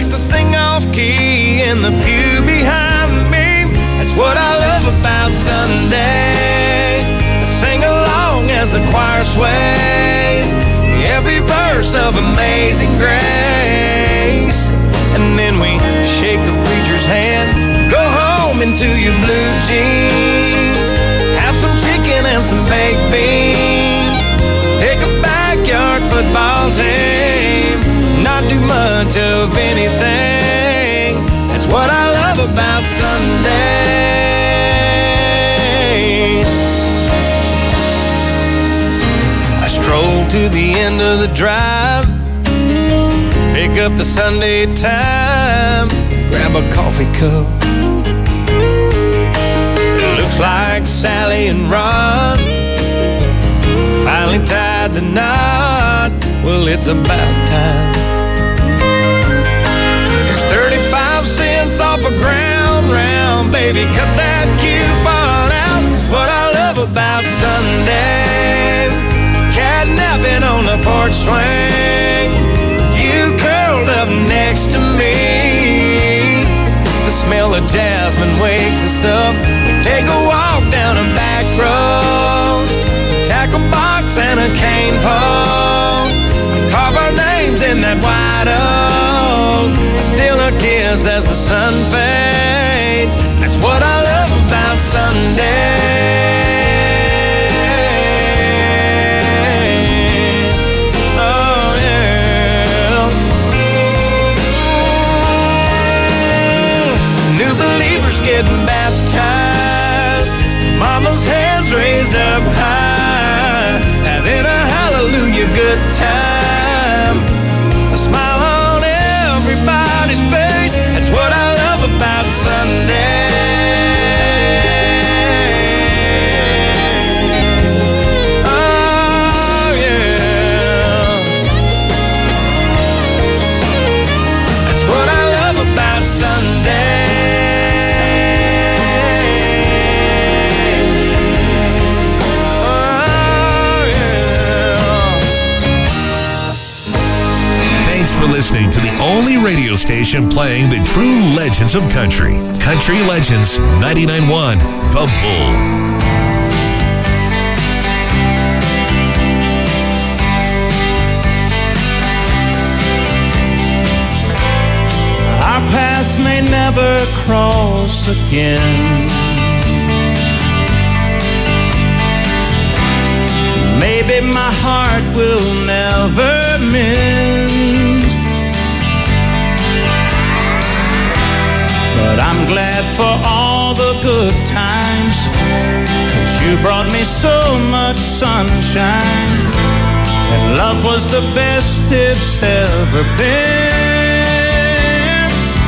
likes to sing off key in the pew behind me. That's what I love about Sunday. I sing along as the choir sways every verse of Amazing Grace. And then we shake the preacher's hand, go home into your blue jeans, have some chicken and some baked beans, pick a backyard football team, not do much of anything. That's what I love about Sunday. I stroll to the end of the drive, pick up the Sunday Times, grab a coffee cup. It looks like Sally and Ron finally tied the knot. Well, it's about time. There's 35 cents off a ground round, baby, cut that coupon out. It's what I love about Sunday. Catnapping on the porch swing, you curled up next to me. The smell of jasmine wakes us up. We take a walk down a back road, tackle box and a cane pole, carve our names in that white oak. I steal a kiss as the sun fades. That's what I love about Sunday. Getting baptized, mama's hands raised up high, having a hallelujah good time, a smile on everybody's face. That's what I love about Sunday. Oh yeah, that's what I love about Sunday. For listening to the only radio station playing the true legends of country. Country Legends 99.1 The Bull. Our paths may never cross again. Maybe my heart will never mend. But I'm glad for all the good times, 'cause you brought me so much sunshine, and love was the best it's ever been.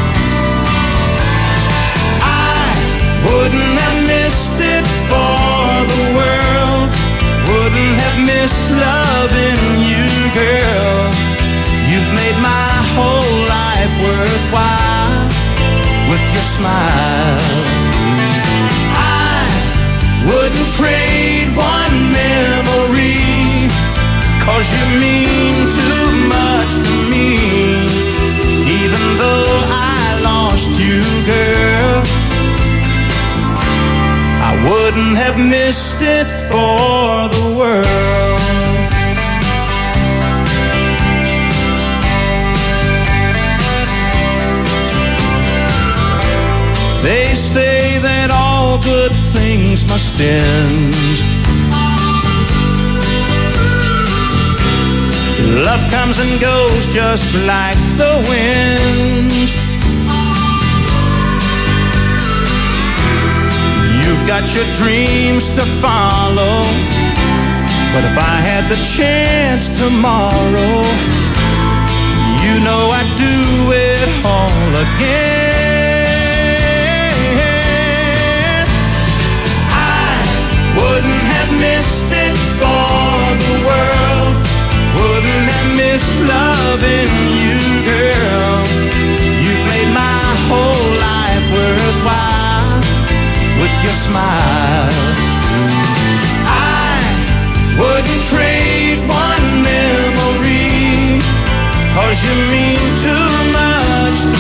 I wouldn't have missed it for the world, wouldn't have missed loving you, girl. You've made my whole life worthwhile with your smile. I wouldn't trade one memory, 'cause you mean too much to me. Even though I lost you, girl, I wouldn't have missed it for the world. They say that all good things must end. Love comes and goes just like the wind. You've got your dreams to follow, but if I had the chance tomorrow, you know I'd do it all again. Wouldn't have missed it for the world, wouldn't have missed loving you, girl. You've made my whole life worthwhile with your smile. I wouldn't trade one memory, 'cause you mean too much to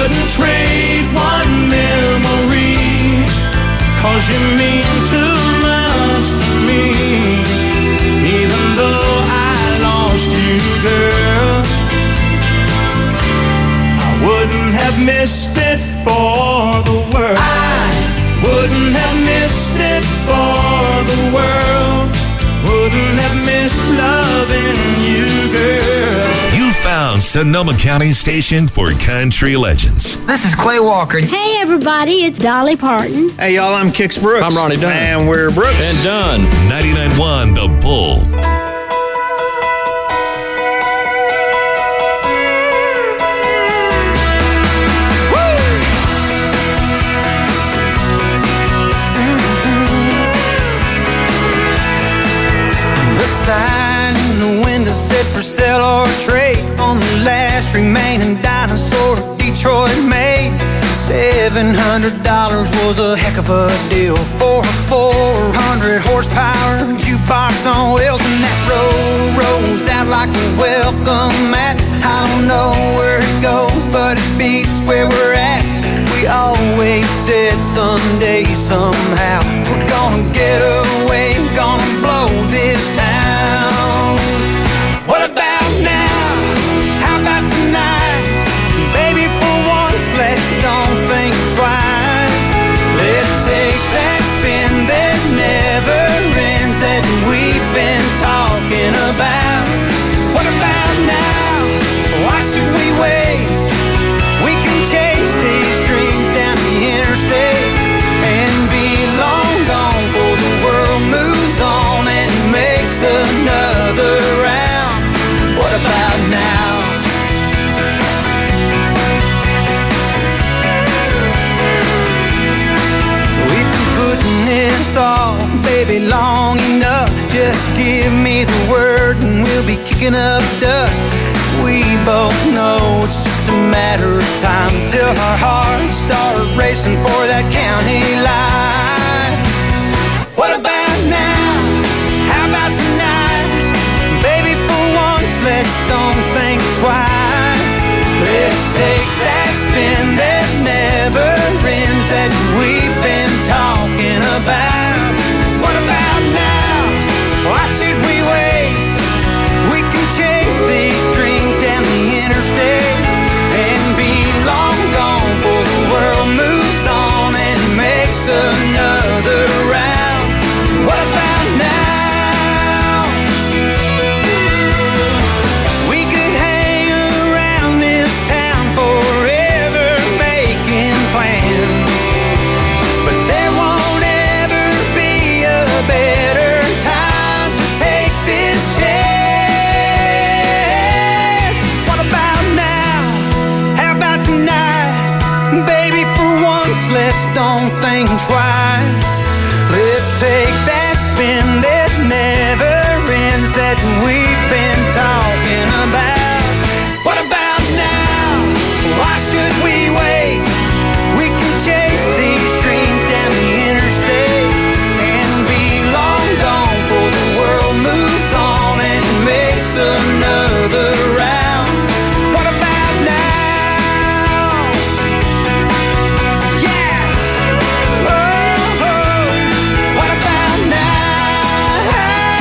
wouldn't trade one memory, 'cause you mean too much to me. Even though I lost you, girl, I wouldn't have missed it for the world. I wouldn't have missed it for the world. Wouldn't have missed loving you, girl. You found Sonoma County Station for Country Legends. This is Clay Walker. Hey, everybody, it's Dolly Parton. Hey, y'all, I'm Kix Brooks. I'm Ronnie Dunn. And we're Brooks. And Dunn. 99.1 The Bull. Sign in the window said for sale or trade on the last remaining dinosaur Detroit made. $700 was a heck of a deal for a 400 horsepower jukebox on wheels, and that road rolls out like a welcome mat. I don't know where it goes, but it beats where we're at. We always said someday, somehow, we're gonna get away, gonna blow this town. What about now? How about tonight? Baby, for once, let's don't think twice. Let's take that spin that never ends that we've been talking about. What about now? Why should we wait? We can chase these dreams down the interstate and be long gone before the world moves on and makes another round. What about now? We've been putting this off, baby, long enough. Just give me the word and we'll be kicking up dust. We both know it's just a matter of time till our hearts start racing for that county line. What about now? How about tonight? Baby, for once, let's don't think twice. Let's take that spin that never ends that we've been talking about. What about now? Why should we wait? We can chase these dreams down the interstate and be long gone before the world moves on and makes another round. What about now? We could hang around this town forever making plans, but there won't ever be a better time to take this chance. What about now? How about tonight? Baby, for once, let's don't think twice. Let's take that spin that never ends that we've been talking about. What about now? Why should we wait? We can chase these dreams down the interstate and be long gone before the world moves on and makes another round. What about now? Yeah! Oh, oh. What about now?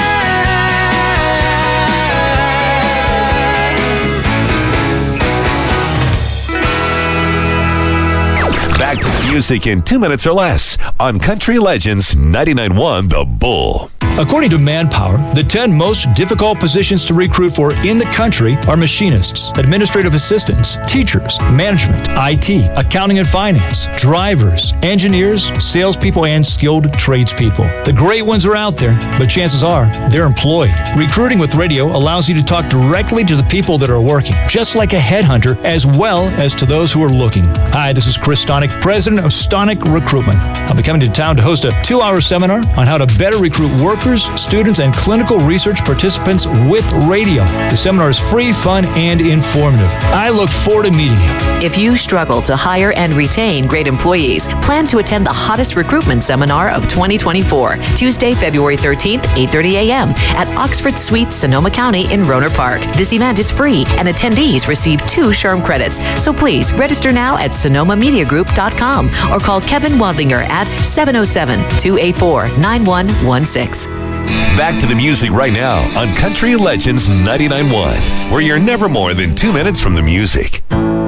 Back to the music in 2 minutes or less on Country Legends 99.1 The Bull. According to Manpower, the 10 most difficult positions to recruit for in the country are machinists, administrative assistants, teachers, management, IT, accounting and finance, drivers, engineers, salespeople, and skilled tradespeople. The great ones are out there, but chances are they're employed. Recruiting with radio allows you to talk directly to the people that are working, just like a headhunter, as well as to those who are looking. Hi, this is Chris Stonick, president of Stonick Recruitment. I'll be coming to town to host a 2-hour seminar on how to better recruit workers workers, students, and clinical research participants with radio. The seminar is free, fun, and informative. I look forward to meeting you. If you struggle to hire and retain great employees, plan to attend the hottest recruitment seminar of 2024, Tuesday, February 13th, 8:30 a.m. at Oxford Suite, Sonoma County in Rohnert Park. This event is free, and attendees receive 2 SHRM credits. So please register now at sonomamediagroup.com or call Kevin Wadlinger at 707-284-9116. Back to the music right now on Country Legends 99.1, where you're never more than 2 minutes from the music.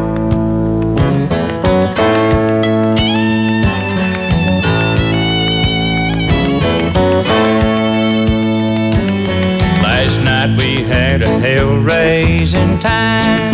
Last night we had a hell-raising time,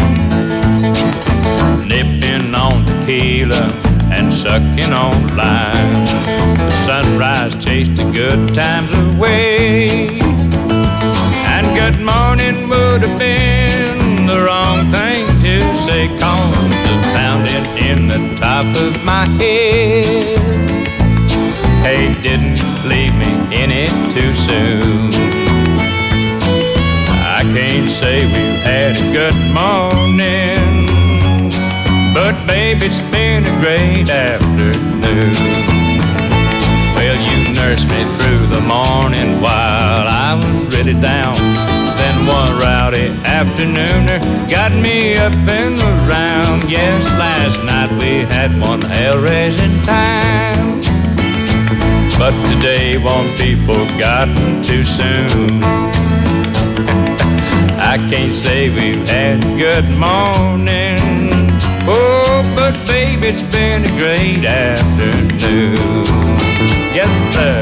nipping on tequila and sucking on lime. The sunrise chased the good times away, and good morning would have been the wrong thing to say, 'cause the pounding in the top of my head, hey, didn't leave me in it too soon. I can't say we've had a good morning, but babe, it's been a great afternoon. Well, you nursed me through the morning while I was really down. Then one rowdy afternooner got me up and around. Yes, last night we had one hell-raising time, but today won't be forgotten too soon. I can't say we've had a good morning, oh, but babe, it's been a great afternoon. Yes, sir.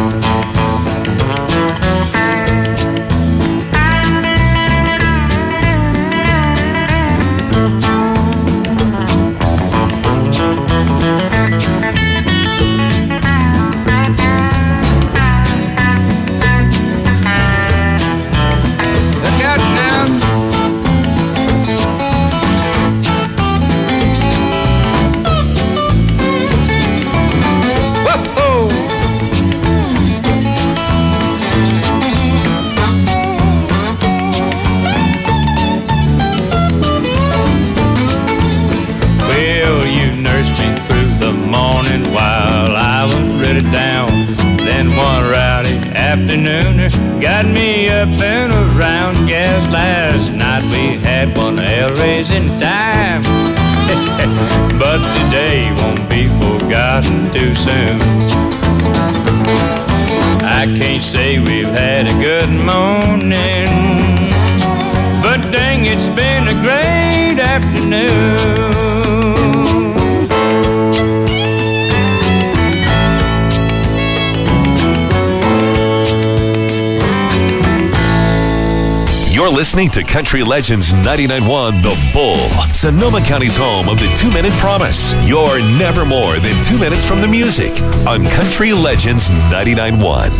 Look out now. While I was really down, then one rowdy afternooner got me up and around. Yes, last night we had one hell-raising time, but today won't be forgotten too soon. I can't say we've had a good morning, but dang, it's been a great afternoon. You're listening to Country Legends 99.1 The Bull, Sonoma County's home of the 2-minute promise. You're never more than 2 minutes from the music on Country Legends 99.1.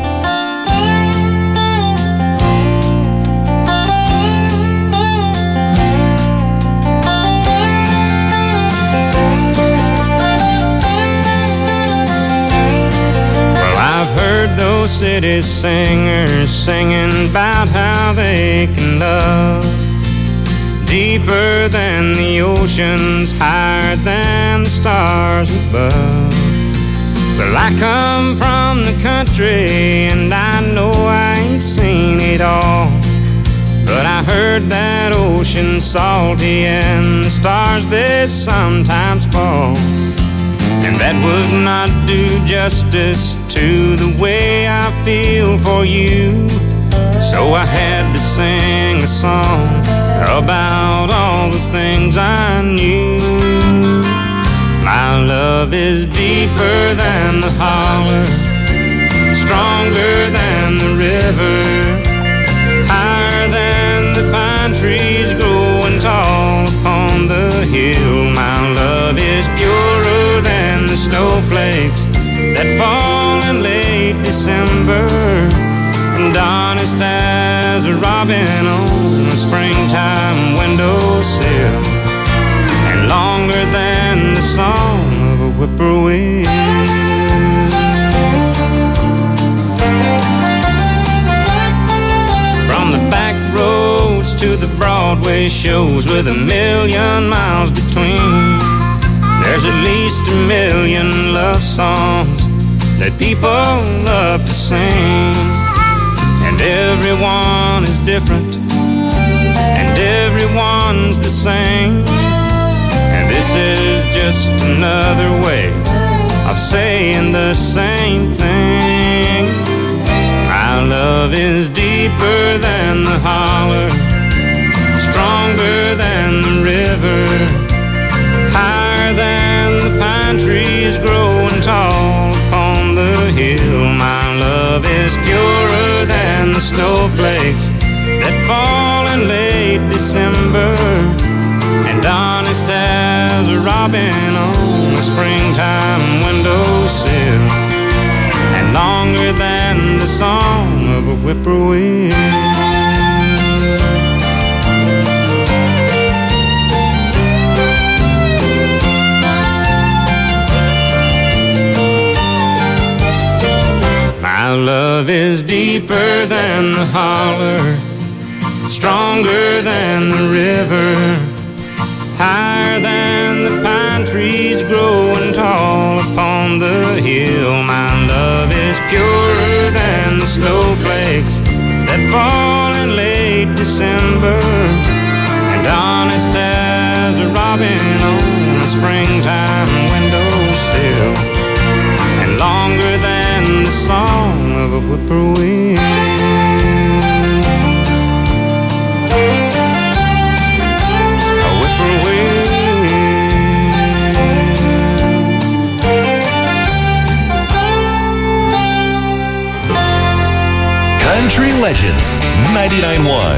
Those city singers singing about how they can love deeper than the oceans, higher than the stars above. Well, I come from the country and I know I ain't seen it all, but I heard that ocean salty and the stars they sometimes fall. And that would not do justice to the way I feel for you. So I had to sing a song about all the things I knew. My love is deeper than the holler, stronger than the river, higher than the pine trees growing tall upon the hill. My love is purer than the snowflakes that fall in late December, and honest as a robin on a springtime windowsill, and longer than the song of a whippoorwill. always shows with 1,000,000 miles between. There's at least 1,000,000 love songs that people love to sing. And everyone is different, and everyone's the same. And this is just another way of saying the same thing. My love is deeper than the holler, stronger than the river, higher than the pine trees growing tall upon the hill. My love is purer than the snowflakes that fall in late December, and honest as a robin on a springtime windowsill, and longer than the song of a whippoorwill. My love is deeper than the holler, stronger than the river, higher than the pine trees growing tall upon the hill. My love is purer than the snowflakes that fall in late December, and honest as a robin on a springtime windowsill, and longer than the song of a whippoorwill. Country Legends 99.1.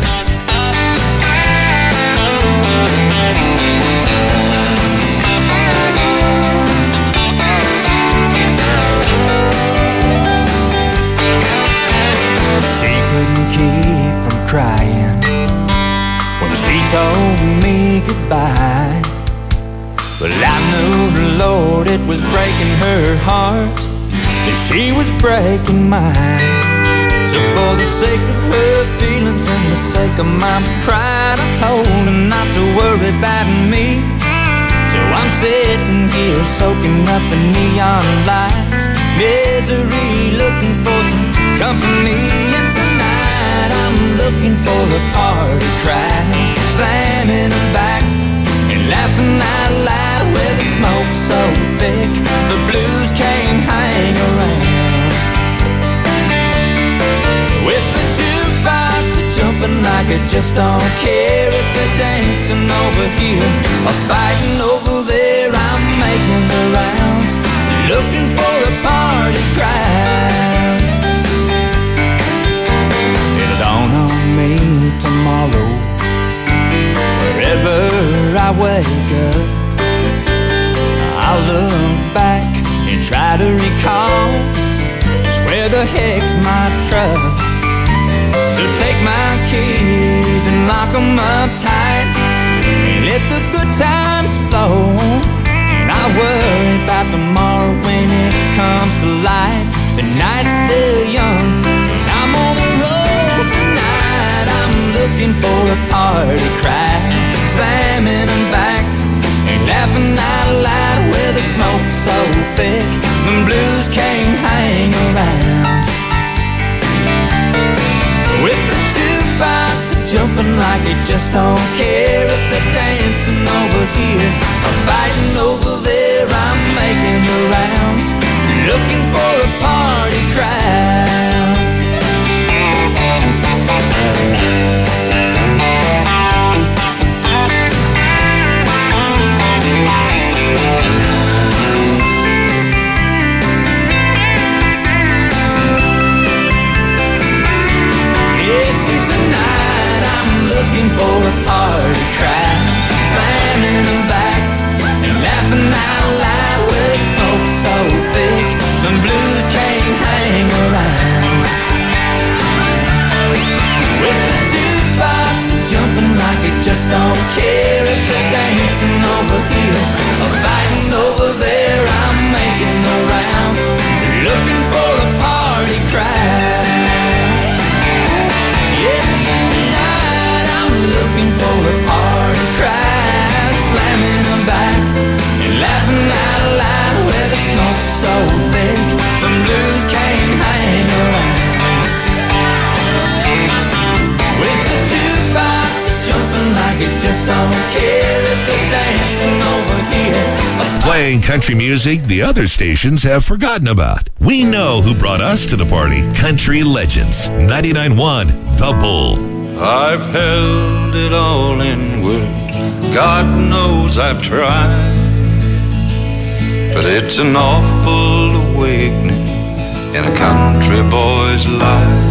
She couldn't keep from crying when she told me goodbye. But I knew the Lord, it was breaking her heart, that she was breaking mine. So for the sake of her feelings and the sake of my pride, I told her not to worry about me. So I'm sitting here soaking up the neon lights, misery, looking for some company. And tonight I'm looking for a party cry, slamming her back and laughing out loud. With the smoke so thick, the blues can't hang around. With the jukebox jumping like I just don't care. If they're dancing over here or fighting over there, I'm making the rounds, looking for a party crowd. It'll dawn on me tomorrow, wherever I wake up, I'll look back and try to recall just where the heck's my truck. So take my keys and lock them up tight, and let the good times flow. And I worry about tomorrow when it comes to light. The night's still young, and I'm on the road tonight. I'm looking for a party crowd, slamming them back and laughing out loud. With the smoke so thick, the blues can't hang around. With the jukebox jumping like it just don't care. If they're dancing over here or fighting over there, I'm making the rounds, looking for a party crowd. Looking for a party crowd, slamming them back and laughing out loud. With smoke so thick, the blues can't hang around. Playing country music the other stations have forgotten about. We know who brought us to the party. Country Legends. 99.1 The Bull. I've held it all in words. God knows I've tried. But it's an awful awakening in a country boy's life.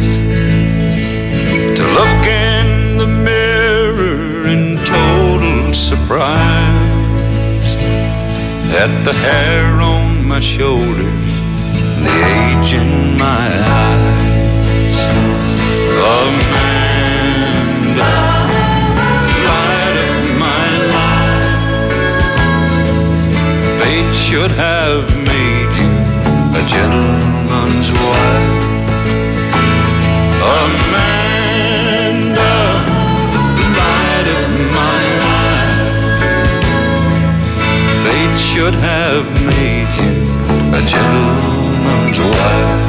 To look in the mirror in total surprise at the hair on my shoulders and the age in my eyes. Amanda, light of my life, fate should have made you a gentleman's wife. Amanda, light of my life, fate should have made you a gentleman's wife.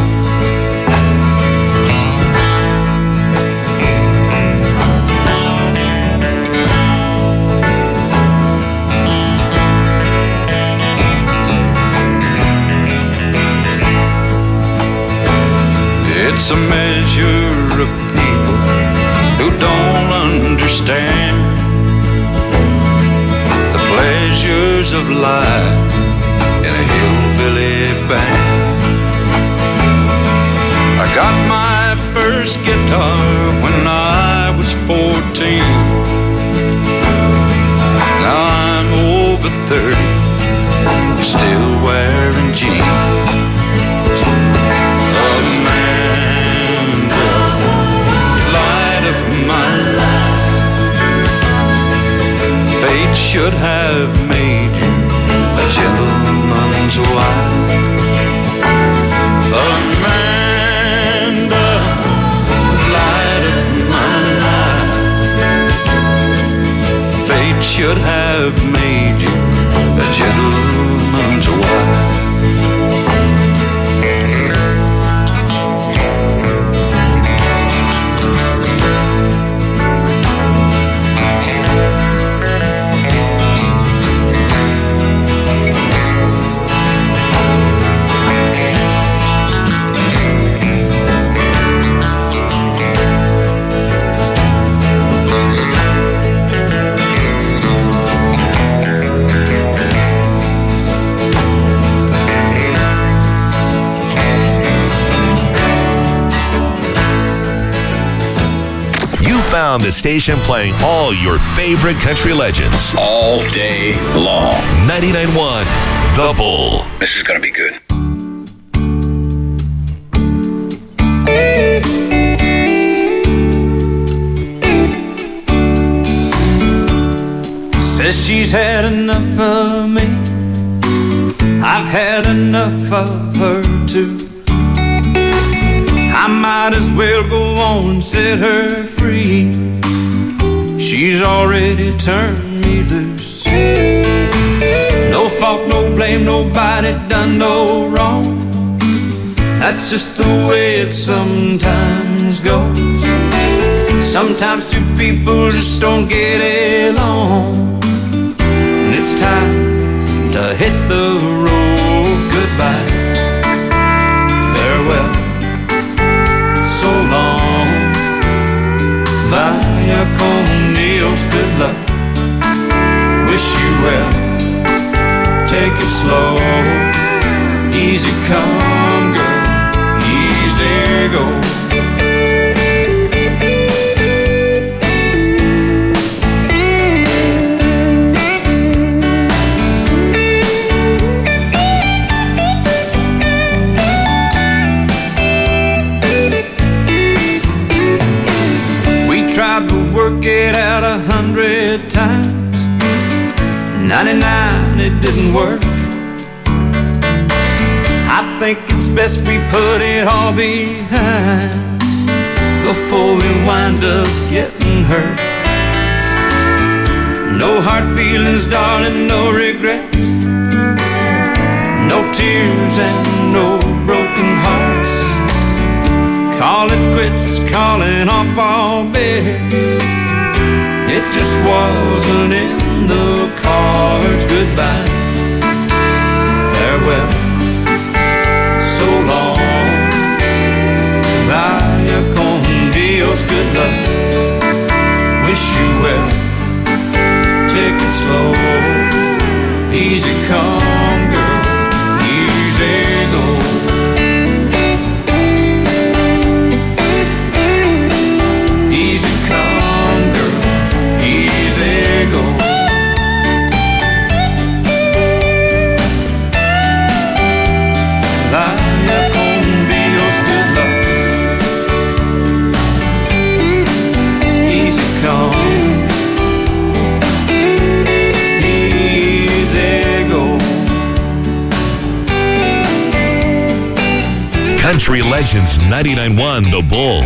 It's a measure of people who don't understand the pleasures of life in a hillbilly band. I got my first guitar when I was 14. Now I'm over 30, still wearing jeans. Amanda, light of my life, fate should have made you a gentleman's wife. Amanda, light of my life, fate should have made you a gentleman's wife. Found the station playing all your favorite country legends all day long. 99.1 The Bull. This is gonna be good. Says she's had enough of me, I've had enough of her too. I might as well go on and set her free. She's already turned me loose. No fault, no blame, nobody done no wrong. That's just the way it sometimes goes. Sometimes two people just don't get along, and it's time to hit the road. Goodbye, farewell, so long, via con Dios, good luck, wish you well, take it slow, easy come girl, easy go. Tried to work it out 100 times, 99 it didn't work. I think it's best we put it all behind before we wind up getting hurt. No hard feelings, darling, no regrets, no tears and no broken hearts. Call it quits, calling off all bets. It just wasn't in the cards. Goodbye, come, girl, easy go. Easy come, girl, easy go. Vaya con Dios, good luck. Easy come, easy go. Country Legends 99.1 The Bull.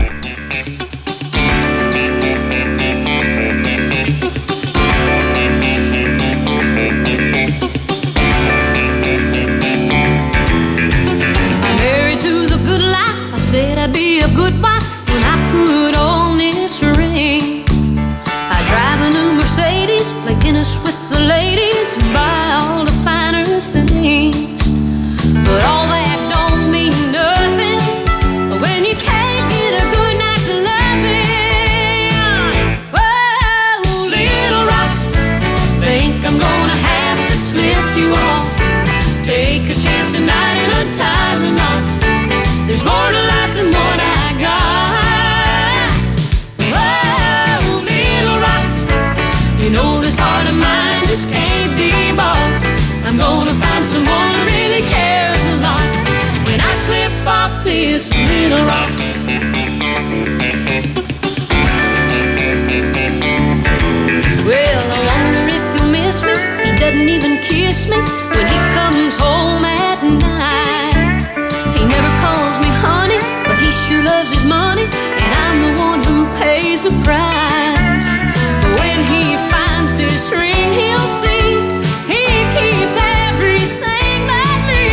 I'm married to the good life. I said I'd be a good wife when I put on this ring. I drive a new Mercedes, play Guinness with the ladies, and buy all the finer things. But all that don't mean nothing when you can't get a good night's loving. Whoa, little rock, think I'm gonna have to slip you off. Take a chance tonight and untie the knot. There's more to life than what I got. Whoa, little rock, you know this heart of mine just can't be bought. I'm gonna find someone who really cares a lot when I slip off this little rock. Well, I wonder if you'll miss me. He doesn't even kiss me when he comes home at night. He never calls me honey, but he sure loves his money, and I'm the one who pays the price. But when he finds this ring, he'll see he keeps everything but me.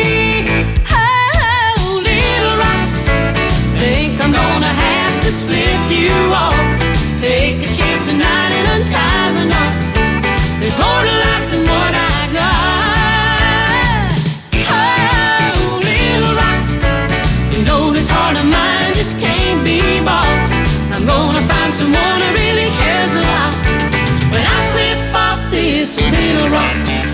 Oh, little rock, think I'm gonna have to slip you off. Take a chance tonight and untie the knot. There's more to life than what I got. Oh, little rock, you know this heart of mine just can't be bought. I'm gonna find someone who really cares a lot when I slip off this little rock.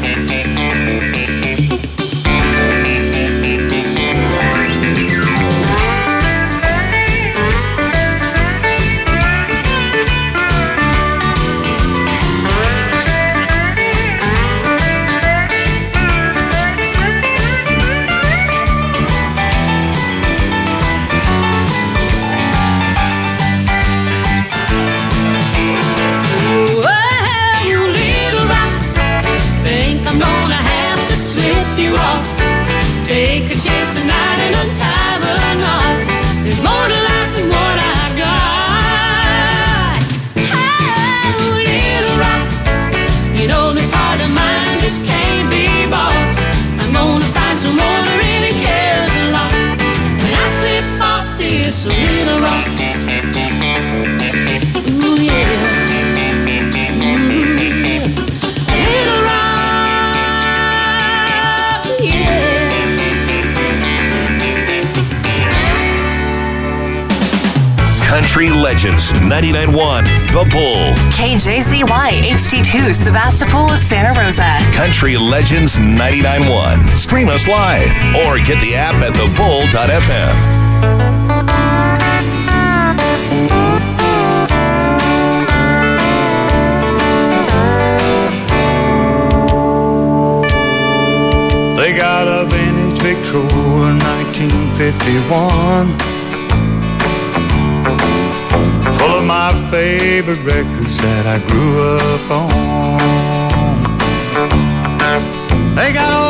Take a chance tonight and untie the knot. There's more to life than what I got. Oh, little rock, you know this heart of mine just can't be bought. I'm gonna find someone who really cares a lot when I slip off this little rock. Ooh, yeah. Little rock, yeah. Country Legends 99.1 The Bull. KJZY HD2 Sebastopol, Santa Rosa. Country Legends 99.1. Stream us live or get the app at thebull.fm. They got a vintage Victrola 1951, full of my favorite records that I grew up on. They got